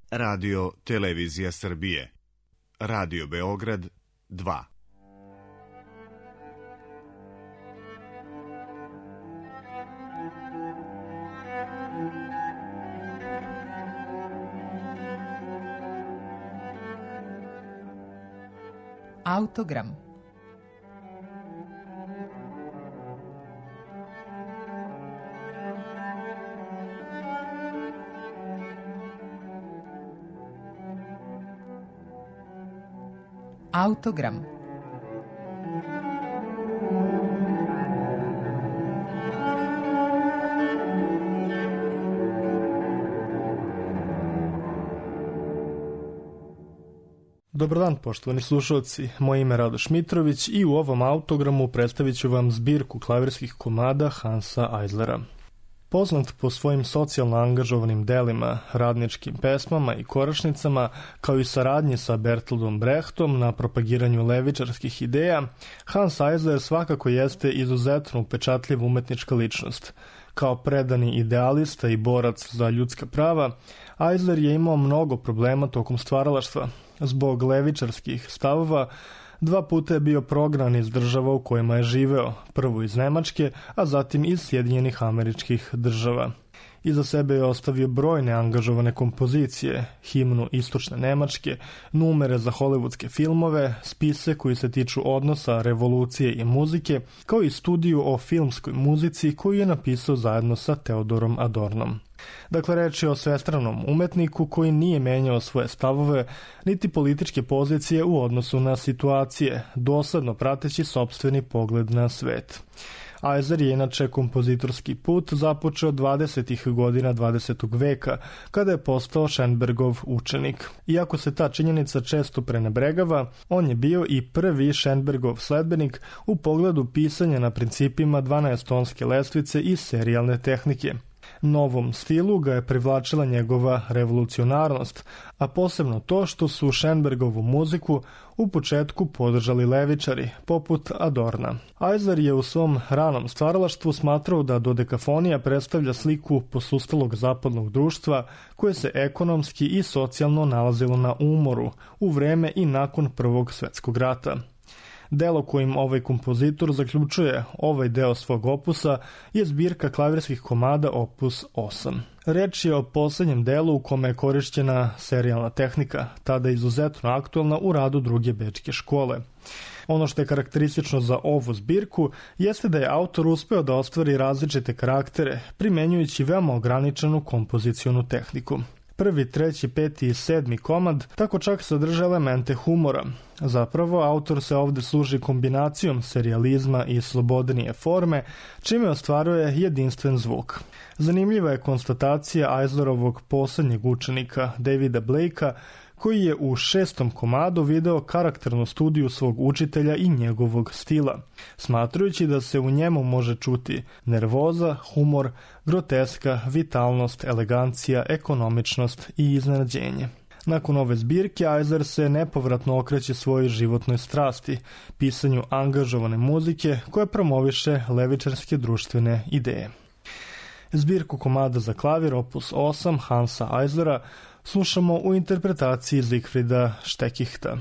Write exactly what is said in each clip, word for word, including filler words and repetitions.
Radio Televizija Srbije. Radio Beograd dva. Autogram. Autogram. Dobar dan, poštovani slušalci. Moje ime je Radoš Mitrović i u ovom autogramu predstavit ću vam zbirku klavirskih komada Hansa Eislera. Poznat po svojim socijalno angažovanim delima, radničkim pesmama i koračnicama, kao i saradnji sa Bertoldom Brechtom na propagiranju levičarskih ideja, Hans Eisler svakako jeste izuzetno upečatljiva umetnička ličnost. Kao predani idealista i borac za ljudska prava, Eisler je imao mnogo problema tokom stvaralaštva. Zbog levičarskih stavova, dva puta je bio prognan iz država u kojima je živeo, prvo iz Nemačke, a zatim iz Sjedinjenih Američkih Država. Iza sebe je ostavio brojne angažovane kompozicije, himnu Istočne Nemačke, numere za hollywoodske filmove, spise koji se tiču odnosa, revolucije i muzike, kao i studiju o filmskoj muzici koju je napisao zajedno sa Teodorom Adornom. Dakle, reč je o svestranom umetniku koji nije menjao svoje stavove, niti političke pozicije u odnosu na situacije, dosadno prateći sopstveni pogled na svet. Eisler je inače kompozitorski put započeo dvadesetih godina dvadesetog veka, kada je postao Schoenbergov učenik. Iako se ta činjenica često prenebregava, on je bio i prvi Schoenbergov sledbenik u pogledu pisanja na principima dvanaestonske lestvice i serijalne tehnike. Novom stilu ga je privlačila njegova revolucionarnost, a posebno to što su Schoenbergovu muziku u početku podržali levičari, poput Adorna. Eisler je u svom ranom stvaralaštvu smatrao da dodekafonija predstavlja sliku posustalog zapadnog društva koje se ekonomski i socijalno nalazilo na umoru u vreme i nakon Prvog svetskog rata. Delo kojim ovaj kompozitor zaključuje ovaj deo svog opusa je zbirka klavirskih komada opus osam. Reč je o poslednjem delu u kome je korišćena serijalna tehnika, tada izuzetno aktuelna u radu druge bečke škole. Ono što je karakteristično za ovu zbirku jeste da je autor uspeo da ostvari različite karaktere, primenjujući veoma ograničenu kompozicionu tehniku. Prvi, treći, peti i sedmi komad tako čak sadrže elemente humora. Zapravo, autor se ovde služi kombinacijom serijalizma i slobodnije forme, čime ostvaruje jedinstven zvuk. Zanimljiva je konstatacija Eislerovog poslednjeg učenika, Davida Blakea, koji je u šestom komadu video karakternu studiju svog učitelja i njegovog stila, smatrajući da se u njemu može čuti nervoza, humor, groteska, vitalnost, elegancija, ekonomičnost i iznenađenje. Nakon ove zbirke, Eisler se nepovratno okreće svojoj životnoj strasti, pisanju angažovane muzike koja promoviše levičarske društvene ideje. Zbirku komada za klavir opus osam Hansa Eislera slušamo u interpretaciji Siegfrieda Stekichta.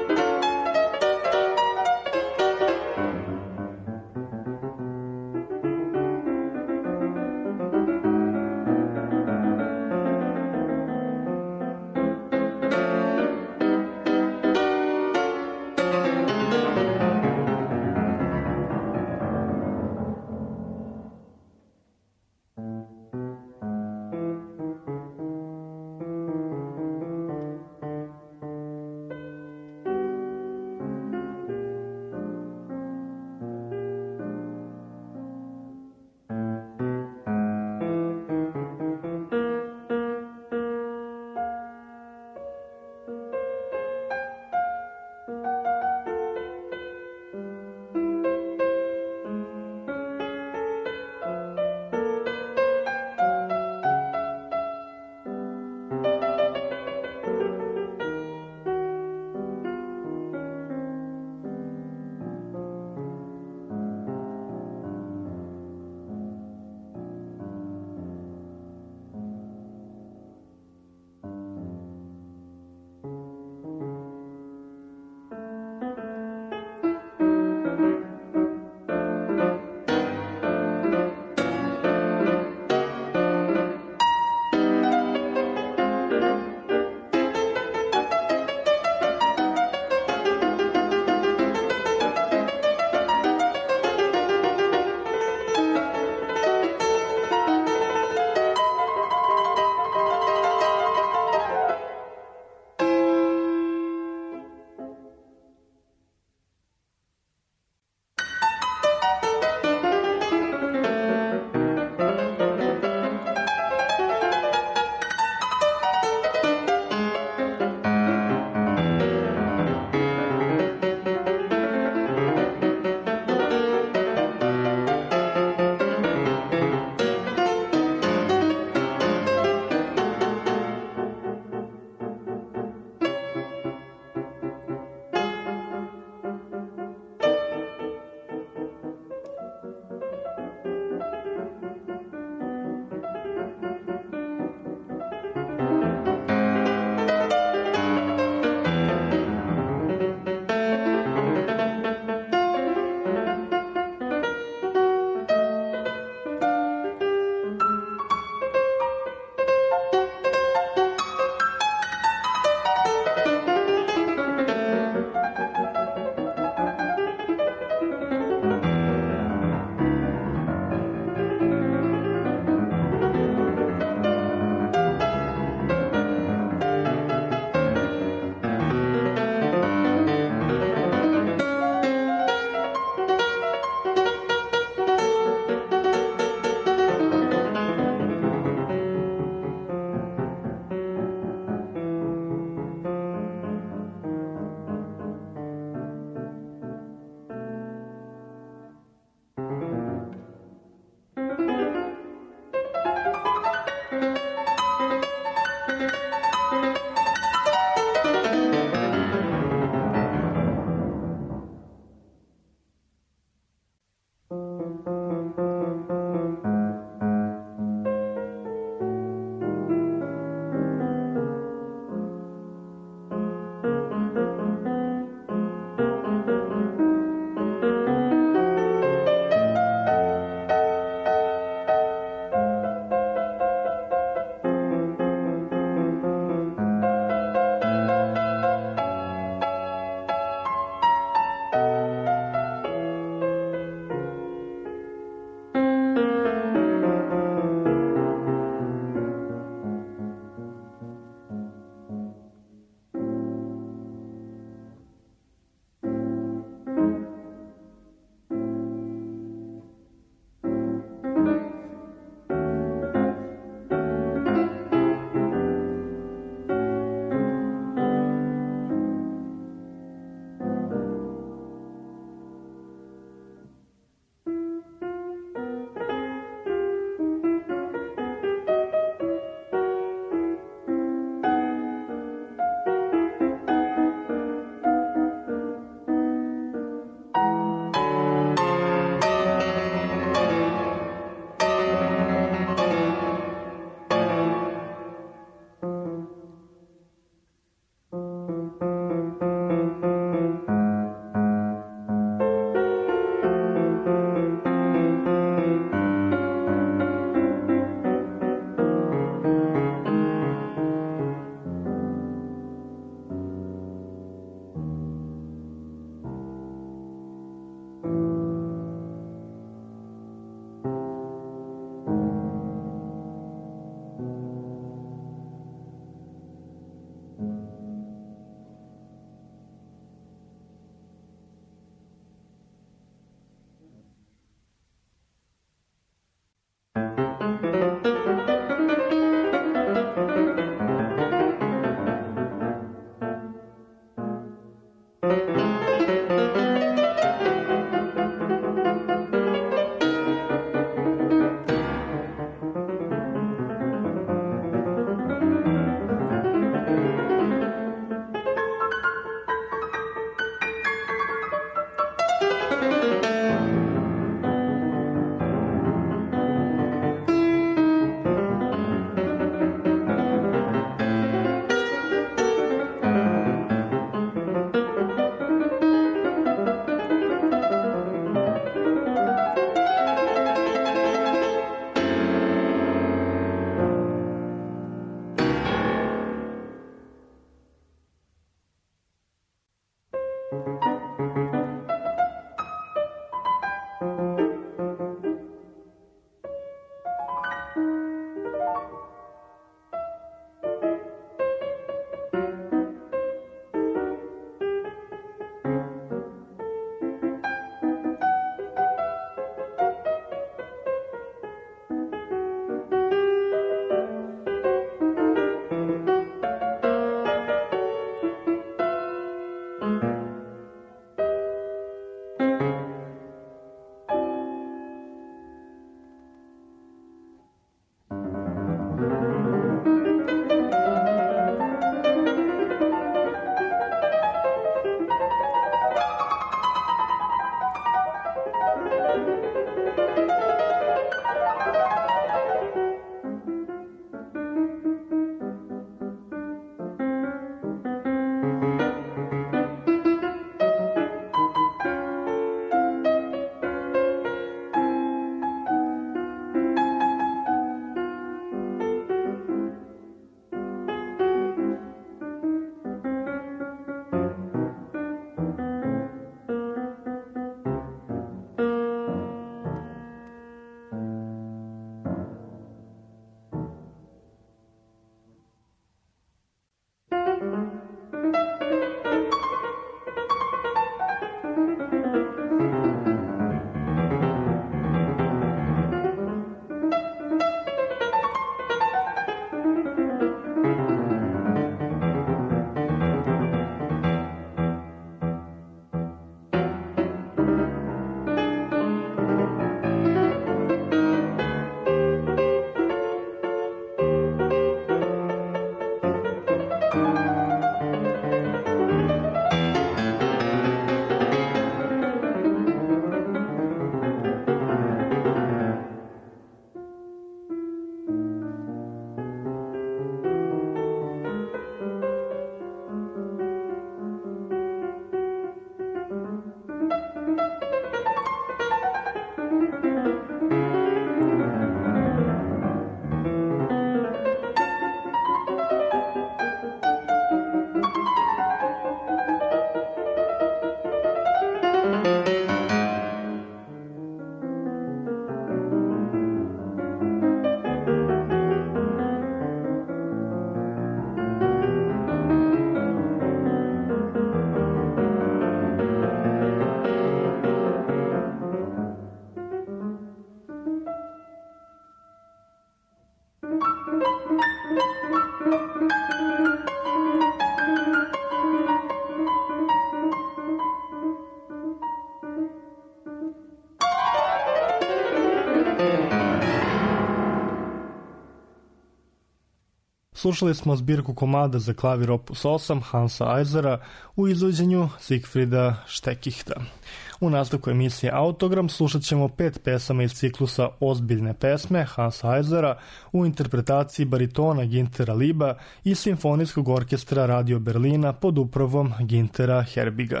Slušali smo zbirku komada za klavir opus osam Hansa Eislera u izvođenju Siegfrieda Stekichta. U nastavku emisije Autogram slušat ćemo pet pesama iz ciklusa Ozbiljne pesme Hansa Eislera u interpretaciji baritona Gintera Liba i Simfonijskog orkestra Radio Berlina pod upravom Gintera Herbiga.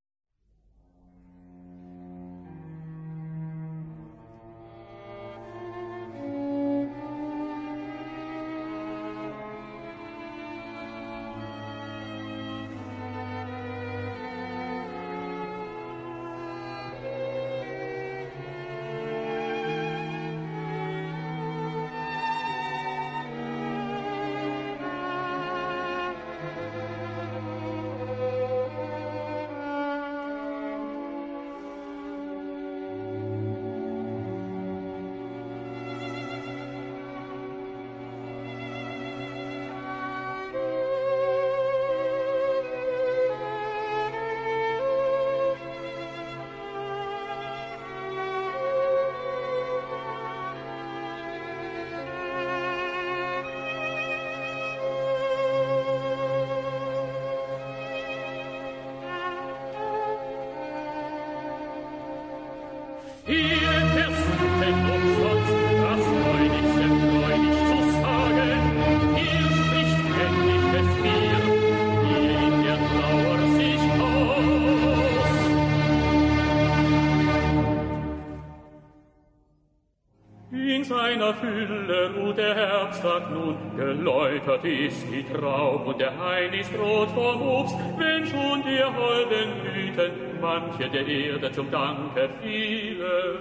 Geläutert ist die Traub und der Hain ist rot vom Obst, wenn schon die holden Blüten manche der Erde zum Danke fielen.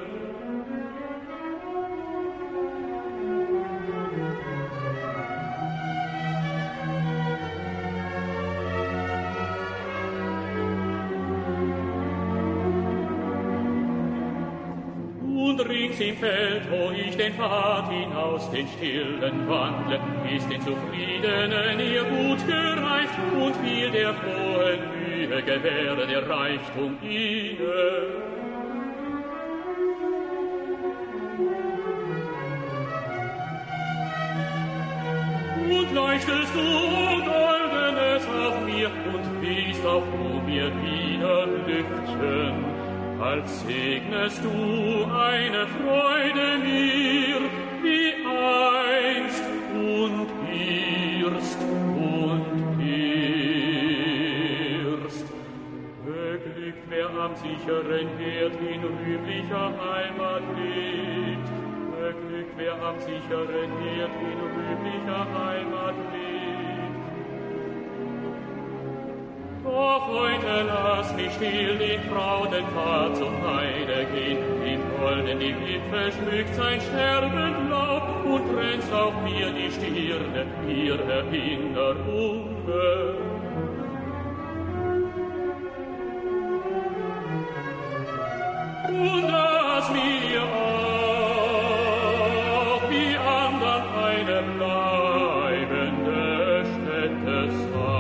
Im Feld, wo ich den Pfad hinaus den Stillen wandle, ist den Zufriedenen ihr Gut gereicht und viel der frohen Mühe gewähre der Reichtum ihnen. Und leuchtest du, o Goldenes, auf mir und wiehst auf du mir wieder Lüftchen, als segnest du eine Freude mir, wie einst und irrst und irrst. Beglückt, wer am sicheren Herd in rühmlicher Heimat lebt, beglückt, wer am sicheren Herd in rühmlicher Heimat lebt. Doch heute lass mich still den Fraudenpfad zum Heide gehen, im Golden die Wipfel schmückt sein sterbend Laub und grenzt auf mir die Stirne ihrer Erinnerungen. Und lass mir auch wie andern eine bleibende Stätte sein.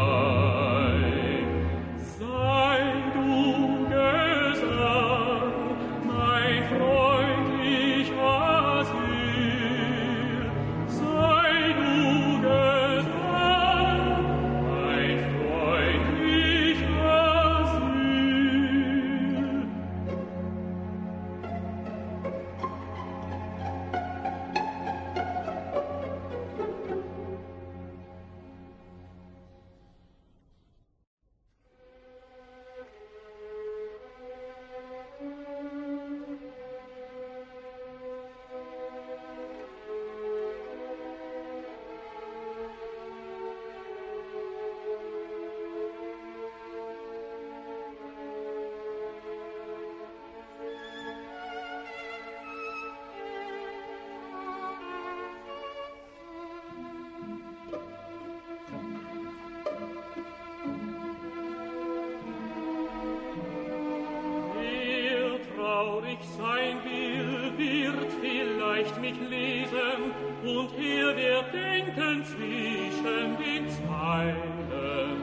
Sei du Gesang, mein Freund. und er wird denken zwischen den Zeilen.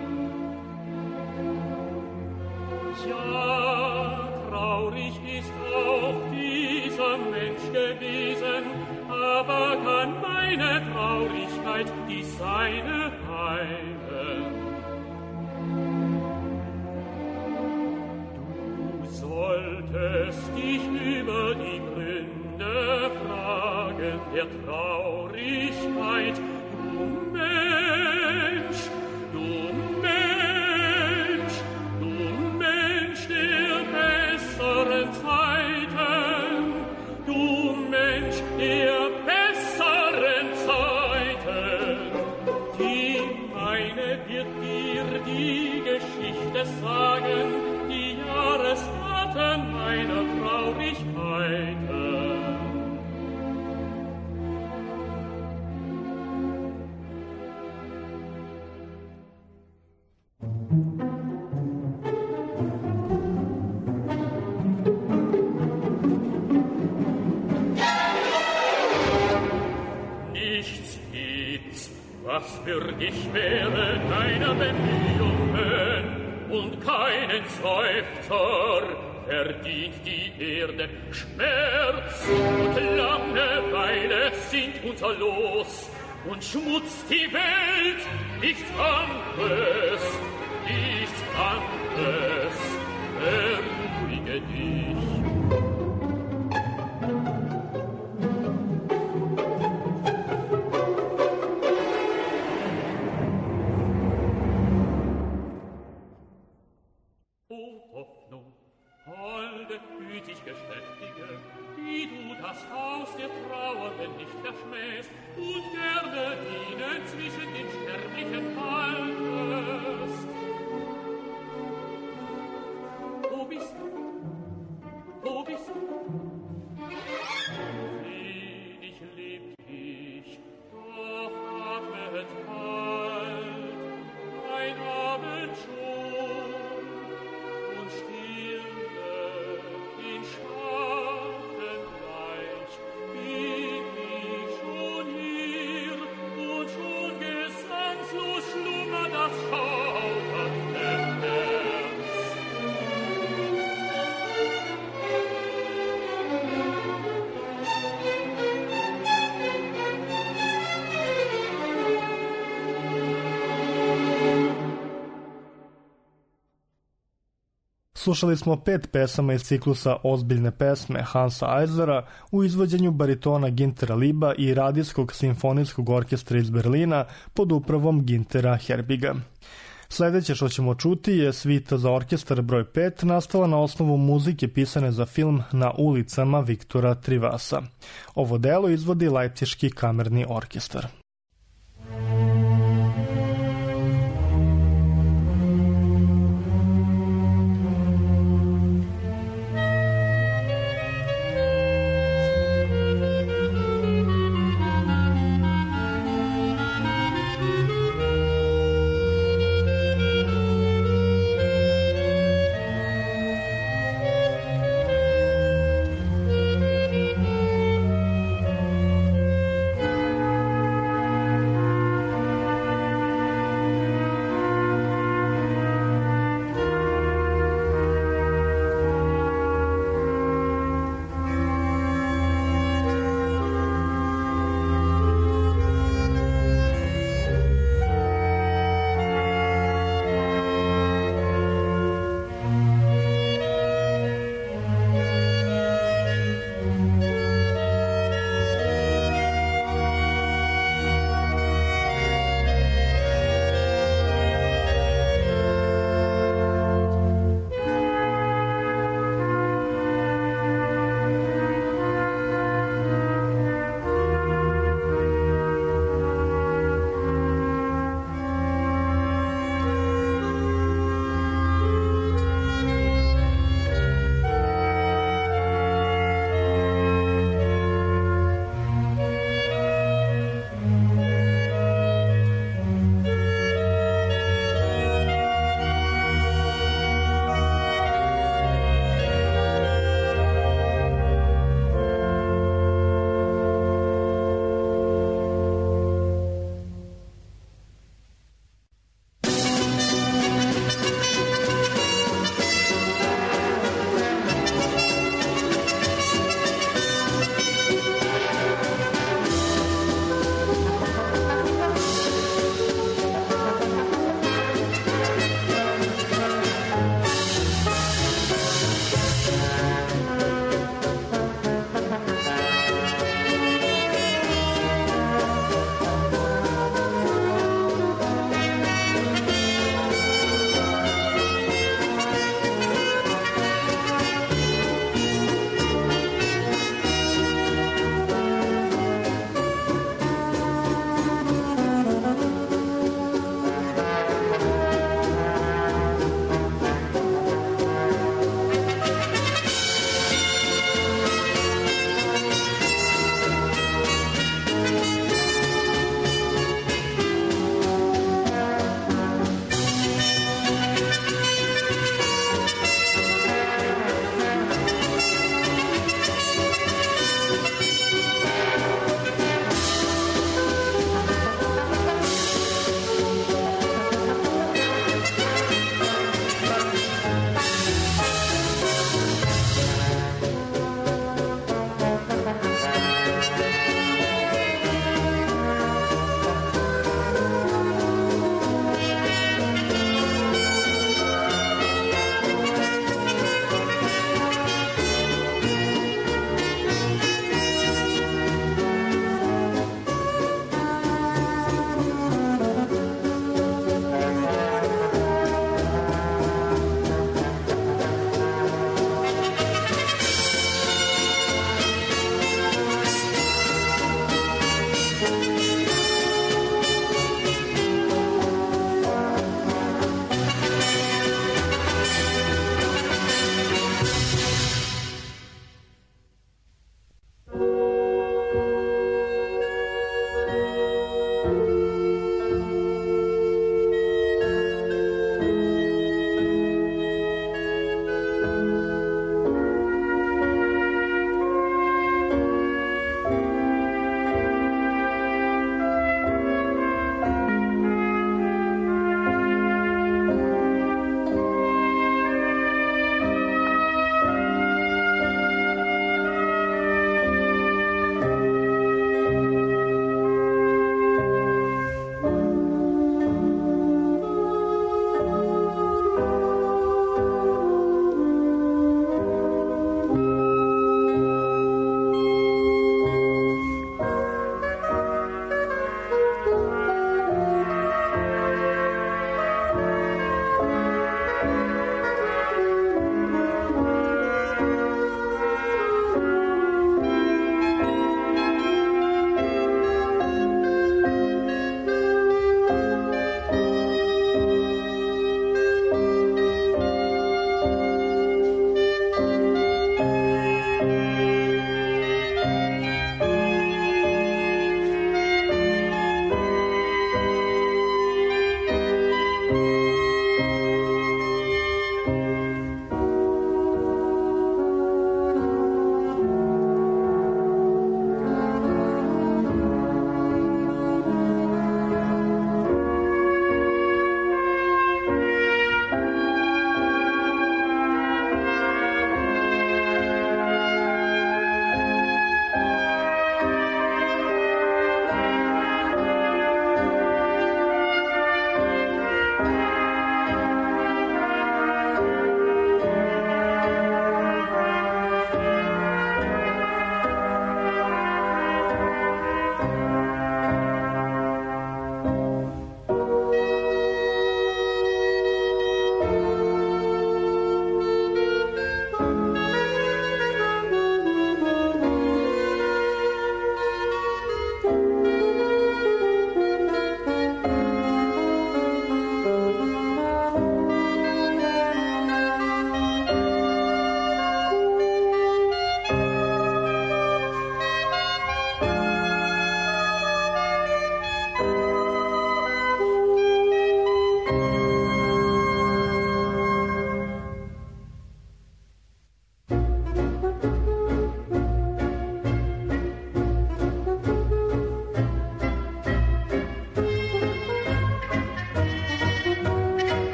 Ja, traurig ist auch dieser Mensch gewesen, aber kann meine Traurigkeit die seine heilen. Du solltest dich über die Gründe fragen der Traurigkeit, du Mensch, du Mensch, du Mensch der besseren Zeiten, du Mensch der besseren Zeiten. Die meine wird dir die Geschichte sagen, die Jahresdaten meiner Traurigkeiten. Nichts gibt's, was für dich wäre deiner Bemühungen, und keinen Seufzer verdient die Erde. Schmerz und Langeweile sind unser Los, und schmutzt die Welt nichts anderes, nichts anderes. Beruhige dich. Und gerne dienen zwischen den Sterblichen haltest. Wo bist du? Wo bist du? Wenig lebt ich, doch atmet kalt, ein Abend schon, und Stille in Schatten leicht, bin ich schon hier, und schon gesangslos schlummert das schaudernde Herz. Slušali smo pet pesama iz ciklusa Ozbiljne pesme Hansa Eislera u izvođenju baritona Gintera Liba i Radijskog simfonijskog orkestra iz Berlina pod upravom Gintera Herbiga. Sljedeće što ćemo čuti je svita za orkestar broj pet, nastala na osnovu muzike pisane za film Na ulicama Viktora Trivasa. Ovo delo izvodi Leipziški kamerni orkestar. Thank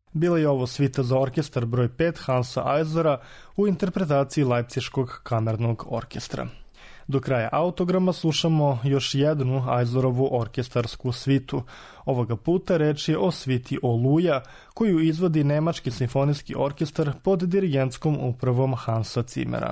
Bila je ovo svita za orkestar broj pet Hansa Eislera u interpretaciji Leipziškog kamernog orkestra. Do kraja autograma slušamo još jednu Eislerovu orkestarsku svitu. Ovoga puta reč je o sviti Oluja, koju izvodi Nemački simfonijski orkestar pod dirigentskom upravom Hansa Zimmera.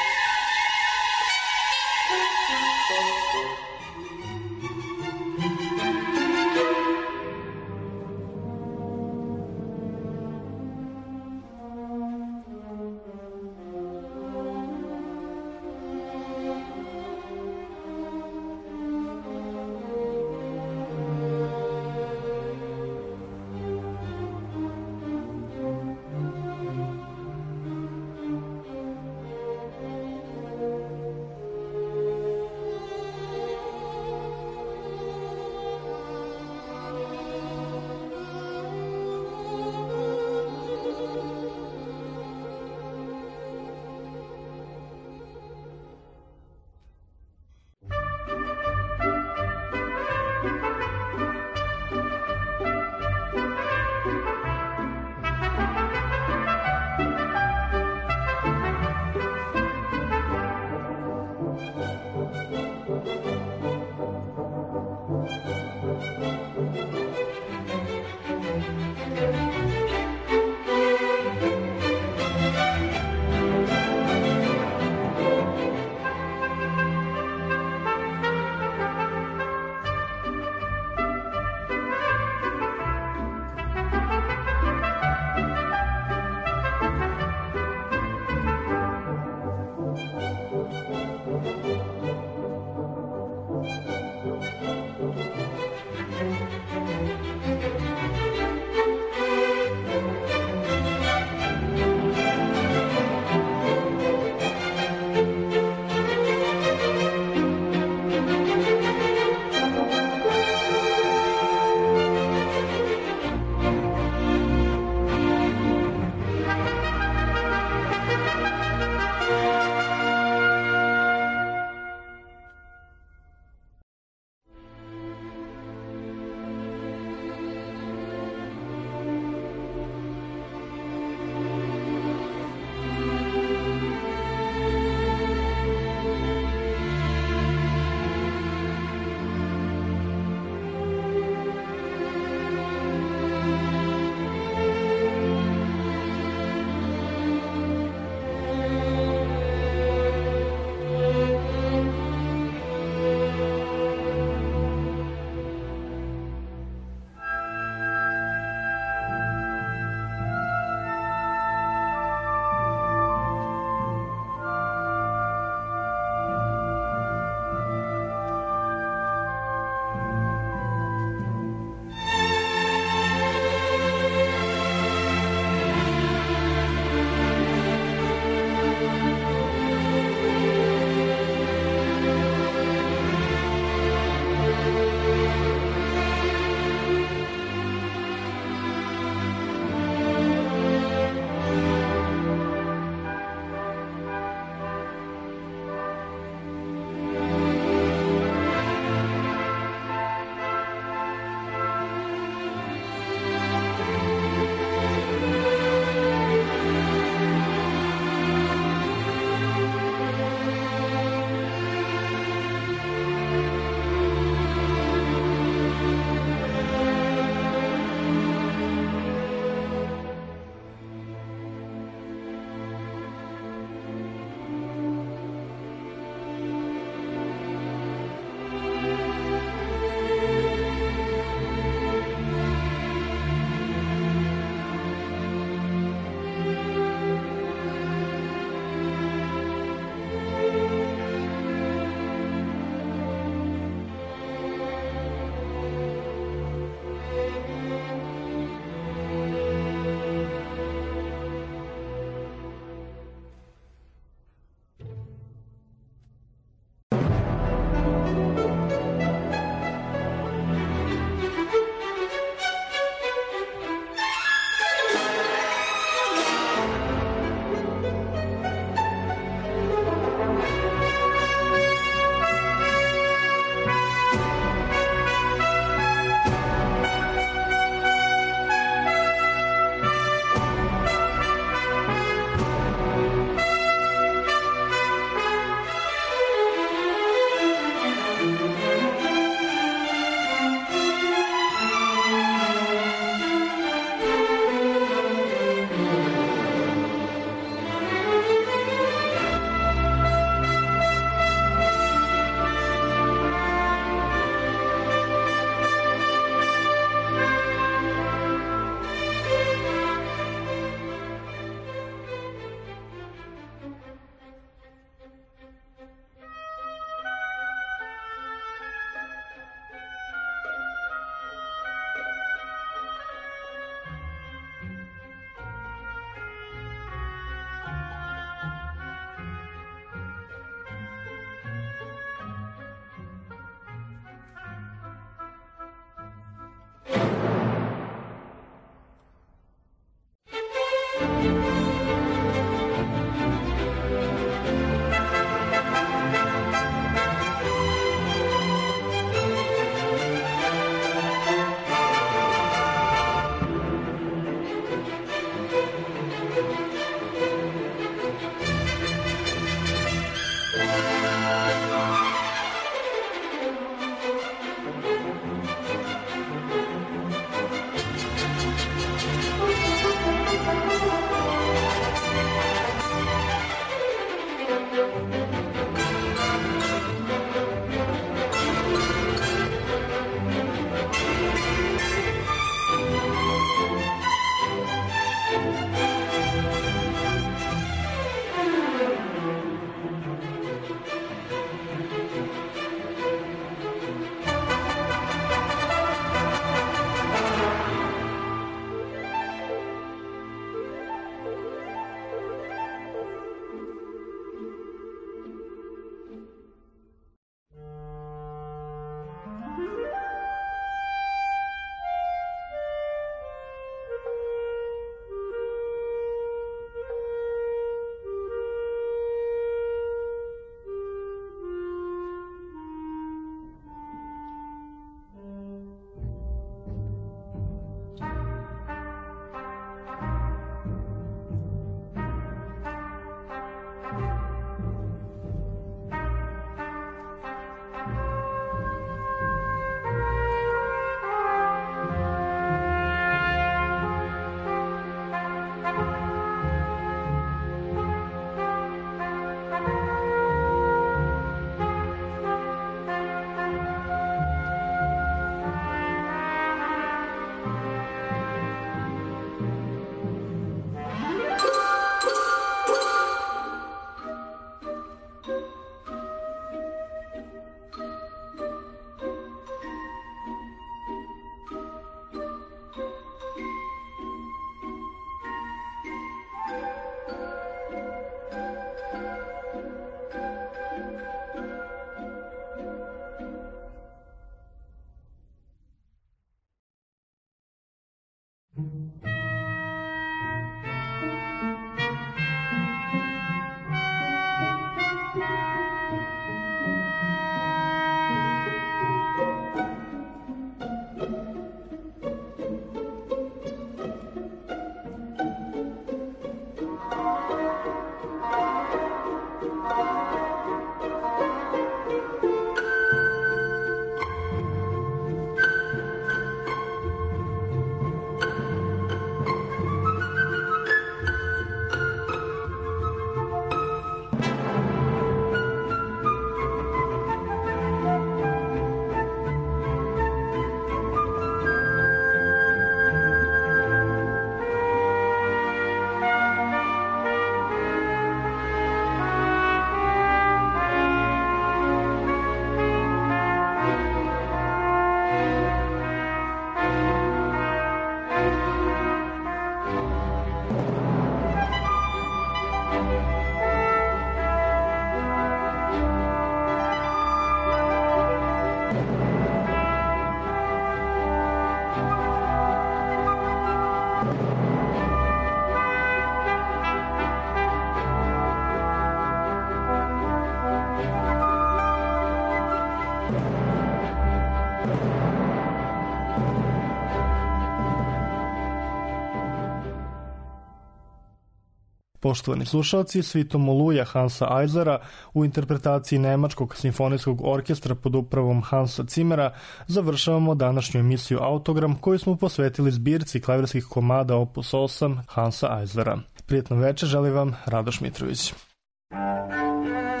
Poštovani slušalci, svitom Oluja Hansa Eislera u interpretaciji Nemačkog simfonijskog orkestra pod upravom Hansa Zimmera završavamo današnju emisiju Autogram koju smo posvetili zbirci klavirskih komada opus osam Hansa Eislera. Prijetno večer želi vam Radoš Mitrović.